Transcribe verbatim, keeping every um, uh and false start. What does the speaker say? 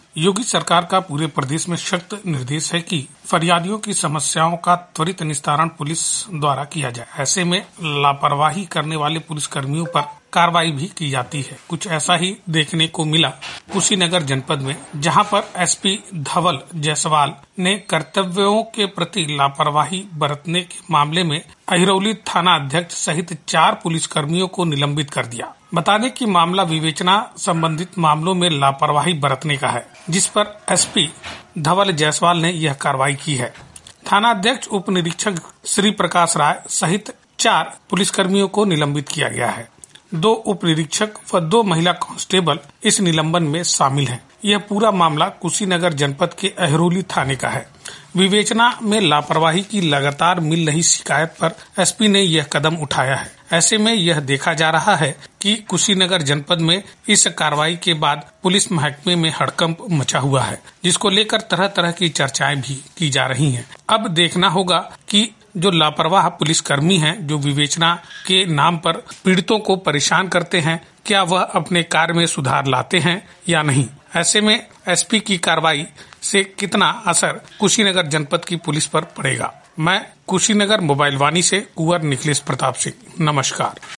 योगी सरकार का पूरे प्रदेश में सख्त निर्देश है कि फरियादियों की समस्याओं का त्वरित निस्तारण पुलिस द्वारा किया जाए। ऐसे में लापरवाही करने वाले पुलिस कर्मियों पर कार्रवाई भी की जाती है। कुछ ऐसा ही देखने को मिला कुशीनगर जनपद में, जहां पर एसपी धवल जायसवाल ने कर्तव्यों के प्रति लापरवाही बरतने के मामले में अहिरौली थाना अध्यक्ष सहित चार पुलिस कर्मियों को निलंबित कर दिया। बता दें कि मामला विवेचना संबंधित मामलों में लापरवाही बरतने का है, जिस पर एसपी धवल जायसवाल ने यह कार्रवाई की है। थाना अध्यक्ष उप निरीक्षक श्री प्रकाश राय सहित चार पुलिसकर्मियों को निलंबित किया गया है। दो उप निरीक्षक व दो महिला कांस्टेबल इस निलंबन में शामिल हैं। यह पूरा मामला कुशीनगर जनपद के अहिरौली थाने का है। विवेचना में लापरवाही की लगातार मिल रही शिकायत पर एसपी ने यह कदम उठाया है। ऐसे में यह देखा जा रहा है कि कुशीनगर जनपद में इस कार्रवाई के बाद पुलिस महकमे में हड़कंप मचा हुआ है, जिसको लेकर तरह तरह की चर्चाएं भी की जा रही हैं। अब देखना होगा कि जो लापरवाह पुलिसकर्मी हैं, जो विवेचना के नाम पर पीड़ितों को परेशान करते हैं, क्या वह अपने कार्य में सुधार लाते हैं या नहीं। ऐसे में एसपी की कार्रवाई से कितना असर कुशीनगर जनपद की पुलिस पर पड़ेगा। मैं कुशीनगर मोबाइल वाणी से कुंवर निखिलेश प्रताप सिंह, नमस्कार।